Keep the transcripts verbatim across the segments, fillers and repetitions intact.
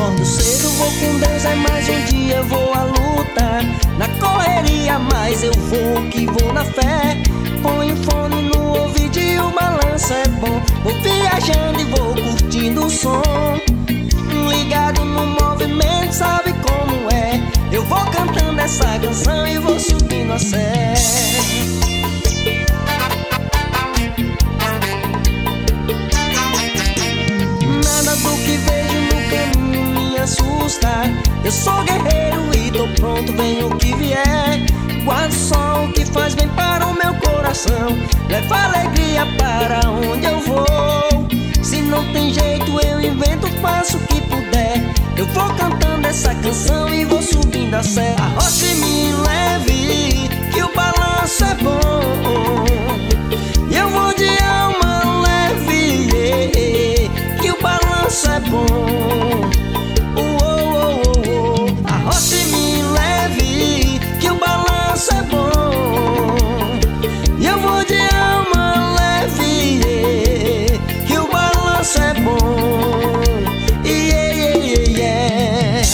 Acordo cedo, vou com Deus, é mais um dia, vou à luta. Na correria, mas eu vou que vou na fé. Põe fone no ouvido e o balanço é bom. Vou viajando e vou curtindo o som. Ligado no movimento, sabe como é. Eu vou cantando essa canção e vou subindo a sé. Nada do que vejo no caminho me assusta. Eu sou guerreiro e tô pronto, venha o que vier. Guardo só o que faz bem para o meu coração. Leva alegria para onde eu vou. Se não tem jeito eu invento, faço o que puder. Eu vou cantando essa canção e vou subindo a sé. Arroche me leve, que o balanço é bom. E eu vou de alma leve, yeah, yeah, que o balanço é bom. Oh, oh, oh, oh. Arroche me leve, que o balanço é bom. E eu vou de alma leve, yeah, que o balanço é bom. Yeah, yeah, yeah, yeah.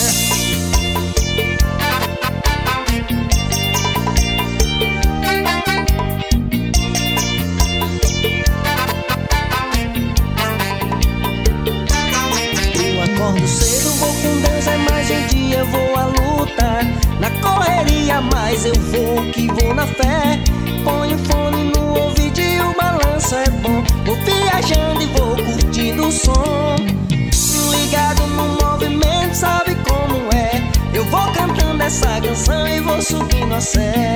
Eu acordo cedo, vou com Deus, é mais um dia, vou à luta. Na correria, mas eu vou que vou na fé. Põe o fone no ouvido e o balanço é bom. Vou viajando e vou curtindo o som. Ligado no movimento, sabe como é. Eu vou cantando essa canção e vou subindo a sé.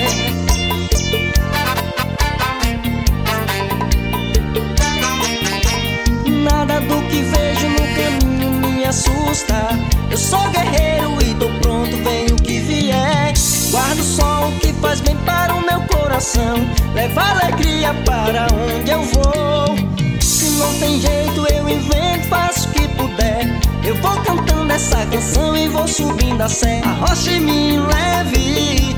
Nada do que vejo no caminho me assusta. Eu sou guerreiro e tô pronto, venha o que vier. Guardo só o que faz bem para o meu coração. Leva alegria para onde eu vou. Se não tem jeito eu invento, faço o que puder. Eu vou cantando essa canção e vou subindo a sé. Arroche me leve,